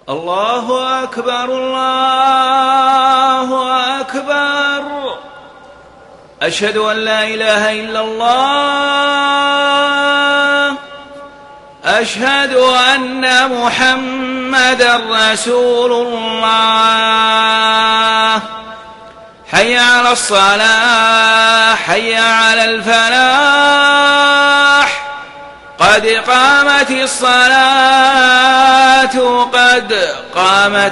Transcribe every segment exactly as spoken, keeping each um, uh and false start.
الله أكبر الله أكبر. أشهد أن لا إله إلا الله. أشهد أن محمدًا رسول الله. حي على الصلاة حي على الفلاح. قد قامت الصلاة قد قامت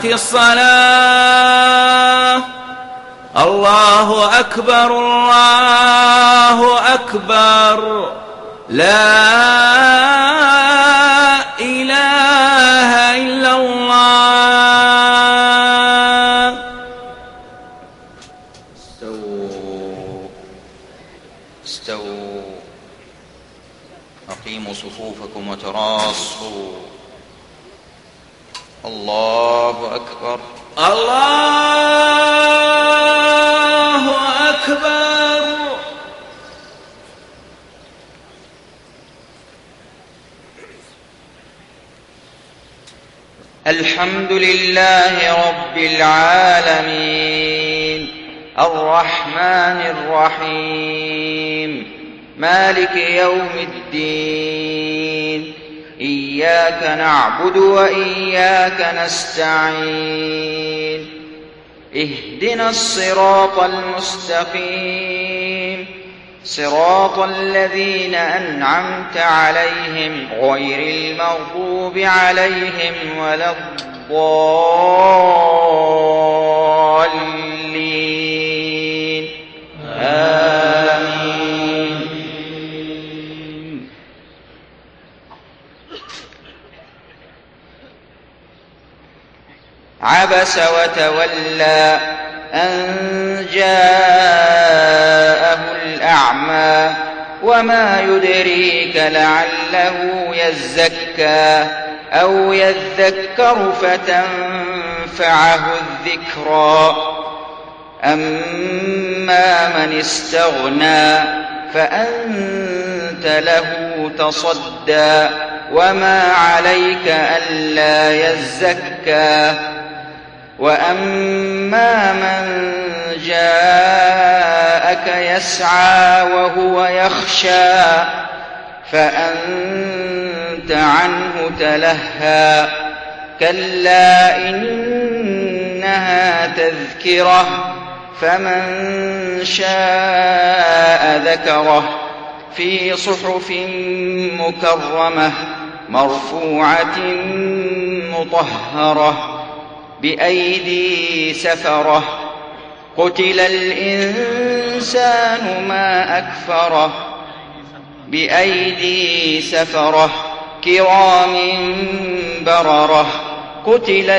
الصلاة. الله أكبر الله أكبر. لا إله إلا الله. استووا استووا أقيموا صفوفكم وتراصوا. الله أكبر الله أكبر. الحمد لله رب العالمين الرحمن الرحيم مالك يوم الدين. إياك نعبد وإياك نستعين. اهدنا الصراط المستقيم صراط الذين أنعمت عليهم غير المغضوب عليهم ولا الضالين. آمين. عبس وتولى أن جاءه الأعمى وما يدريك لعله يزكى أو يذكر فتنفعه الذكرى. أما من استغنى فأنت له تصدى وما عليك ألا يزكى. وأما من جاءك يسعى وهو يخشى فأنت عنه تلهى. كلا إنها تذكرة فمن شاء ذكره في صحف مكرمة مرفوعة مطهرة بأيدي سفرة. قتل الإنسان ما أكفره بأيدي سفرة كرام بررة. قتل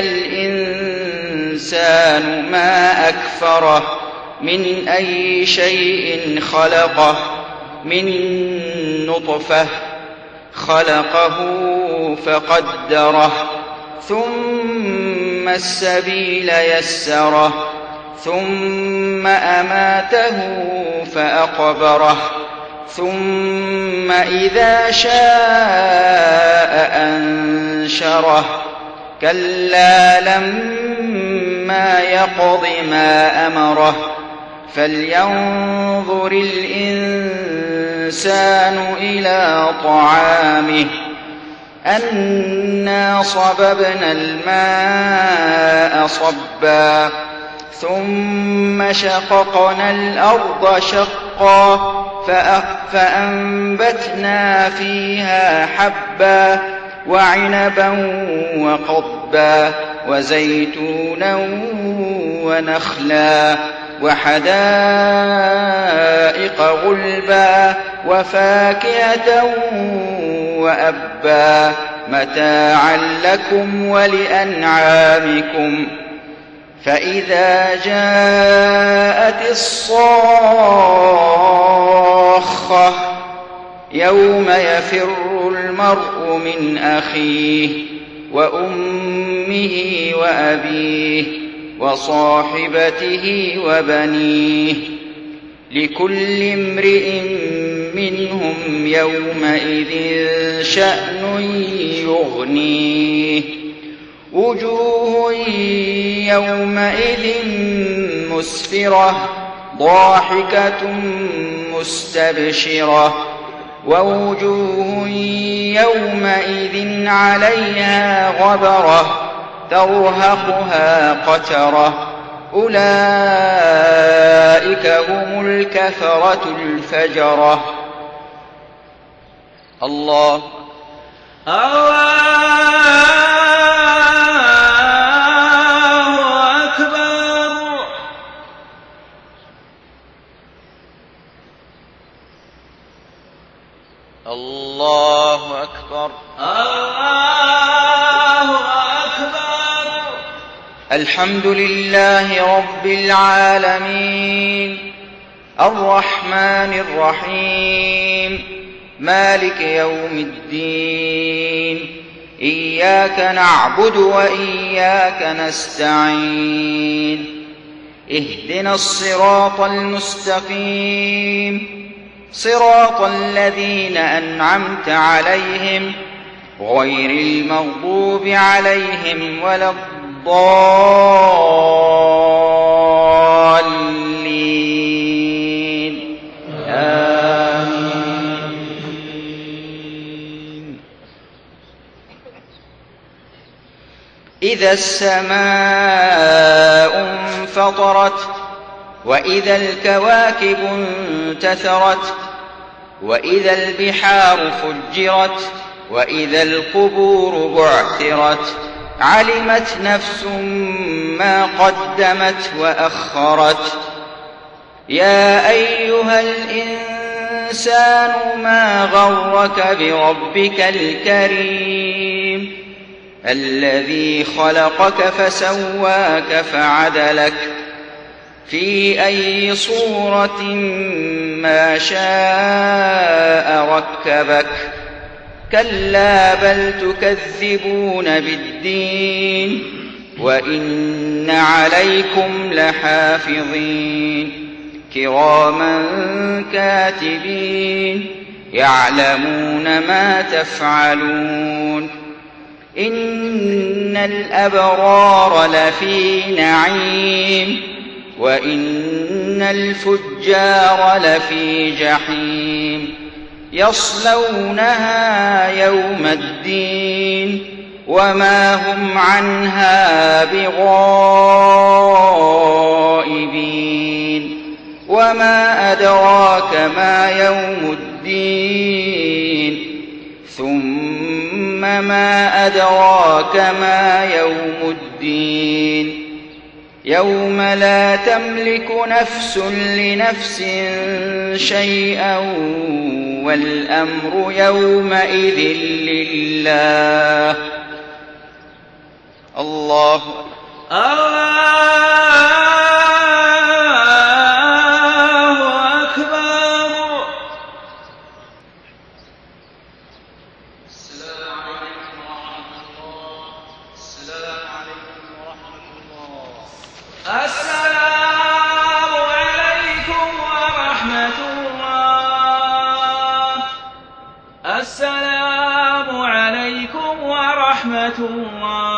الإنسان ما أكفره من أي شيء خلقه من نطفة خلقه فقدره ثم السبيل يسره ثم أماته فأقبره ثم إذا شاء أنشره. كلا لما يقض ما أمره فلينظر الإنسان إلى طعامه. أنا صببنا الماء صبا ثم شققنا الأرض شقا فأنبتنا فيها حبا وعنبا وقضبا وزيتونا ونخلا وحدائق غلبا وفاكهة وأبا متاعا لكم ولأنعامكم. فإذا جاءت الصاخة يوم يفر المرء من أخيه وأمه وأبيه وصاحبته وبنيه لكل امرئ منهم يومئذ شأن يغنيه وجوه يومئذ مسفرة ضاحكة مستبشرة ووجوه يومئذ عليها غبرة ترهقها قترة أولئك هم الكفرة الفجرة. الله الله أكبر. الله أكبر. الله أكبر. الحمد لله رب العالمين الرحمن الرحيم مالك يوم الدين إياك نعبد وإياك نستعين اهدنا الصراط المستقيم صراط الذين أنعمت عليهم غير المغضوب عليهم ولا الضالين آمين. إذا السماء انفطرت وإذا الكواكب انتثرت وإذا البحار فجرت وإذا القبور بعثرت علمت نفس ما قدمت وأخرت. يا أيها الإنسان ما غرك بربك الكريم الذي خلقك فسواك فعدلك في أي صورة ما شاء ركبك. كلا بل تكذبون بالدين وإن عليكم لحافظين كراما كاتبين يعلمون ما تفعلون. إن الأبرار لفي نعيم وإن الفجار لفي جحيم يصلونها يوم الدين وما هم عنها بغائبين. وما أدراك ما يوم الدين ثم ما أدراك ما يوم الدين يوم لا تملك نفس لنفس شيئا والأمر يومئذ لله. الله الله أكبر. السلام عليكم ورحمة الله. السلام عليكم ورحمة الله. السلام عليكم ورحمة الله. السلام عليكم ورحمة الله.